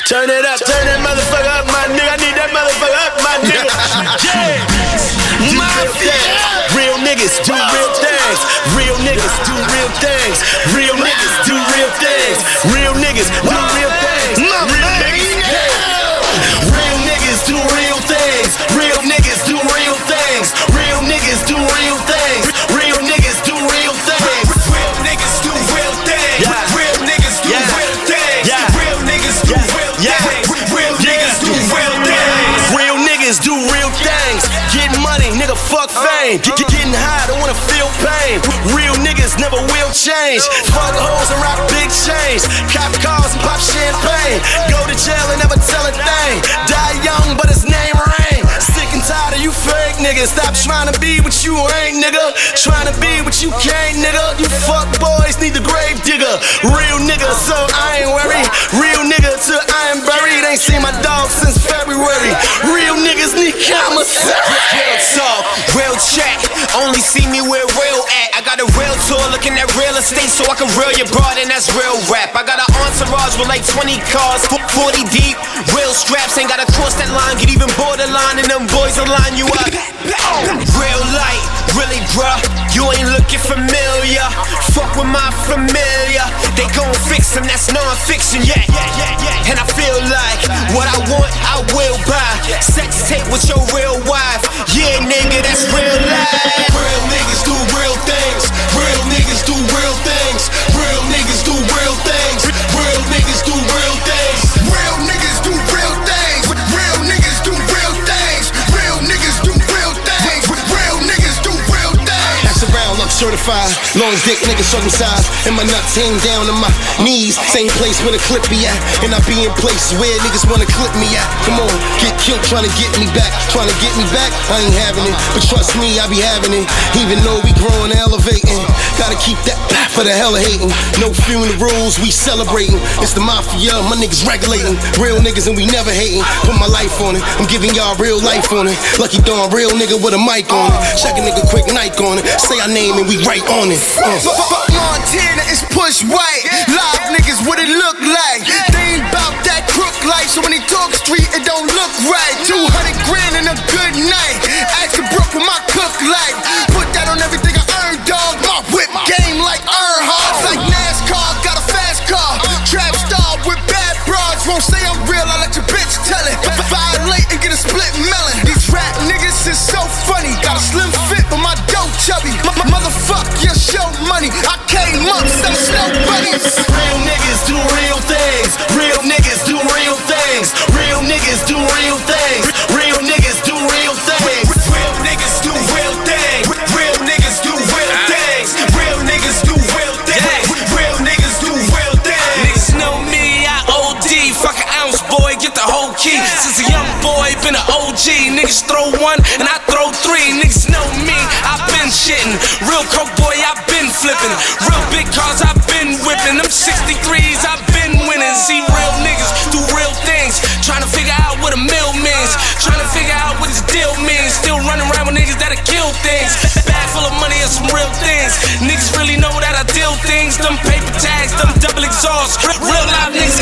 Turn it up, turn that motherfucker up, my nigga. I need that motherfucker up, my nigga. Yeah. Mafia. Real niggas do real things. Real niggas do real things. Real niggas do real things. Real niggas do real things. Real niggas do real things. Real niggas do real things. Real niggas do real things. Real niggas do real things. Real niggas do real things. Real niggas do real things. Real niggas do real things. Real niggas do real things. Real niggas do real things. Get money, nigga, fuck fame. Getting high, don't wanna feel pain. Real niggas never will change. Fuck hoes and rock big chains. Cop cars and pop champagne. Go to jail and never tell a thing. Die young, but his name rain. Sick and tired of you fake niggas. Stop trying to be what you ain't, nigga. Trying to be what you can't, nigga. You fuck boys need the grave digger. Real nigga, so I ain't worried. Real nigga till I am buried. Ain't seen my dog since February. Real niggas need commissary. Real talk, real check. Only see me where real at. I got a real tour looking at real estate so I can reel your broad, and that's real rap. I got an entourage with like 20 cars, 40 deep. Real straps, ain't gotta cross that line. Get even borderline and them boys will line you up. Real light, really bruh, you ain't looking familiar. Fuck with my familiar. They gon' fix them, that's non-fiction, yeah. And I feel like what I want, I will buy. Sex tape with your real wife. Yeah, nigga, that's real life. Real niggas do real things. Real niggas do real things. Real niggas do real things. Real niggas do real things. Real niggas do real things. Real niggas do real things. Real niggas do real things. Real niggas do real things. That's around, I'm certified. Long dick nigga circumcised. And my nuts hang down to my knees. Same place where the clip be at. And I be in places where niggas wanna clip me at. Come on, get killed trying to get me back. Trying to get me back, I ain't having it. But trust me, I be having it. Even though we growing and elevating. Gotta keep that back for the hell of hating. No funerals, we celebrating. It's the mafia, my niggas regulating. Real niggas and we never hating. Put my life on it, I'm giving y'all real life on it. Lucky Dawn, real nigga with a mic on it. Check a nigga quick Nike on it. Say our name and we right on it. Fuck Montana, it's Push White. Live niggas, what it look like. They ain't bout that crook life, so when they talk street, it don't look right. 200 grand in a good night. Ask a brook with my cook like. Put that on everything I earned, dog. My whip game like Earnhardt. Like NASCAR, got a fast car. Trap star with bad broads. Won't say I'm real, I let your bitch tell it. Violate and get a split melon. These rap niggas is so funny. Got a slim fit, but my dough chubby. Motherfuck your show money. I came up selling snow bunnies. Real niggas do real things. Real niggas do real things. Real niggas do real things. Real niggas do real things. Real niggas do real things. Real niggas do real things. Real niggas do real things. Real niggas do real things. Niggas know me, I OD. Fuck an ounce, boy, get the whole key. Since a young boy, been an OG. Niggas throw one and I throw three. Niggas know me, I been shitting. Real coke boy, I been flipping. Real big cars, I been whipping. Them 63s, I been winning. See real niggas do real things. Trying to figure out what a mill means. Trying to figure out what this deal means. Still running around with niggas that'll kill things. Bag full of money and some real things. Niggas really know that I deal things. Them paper tags, them double exhausts. Real live niggas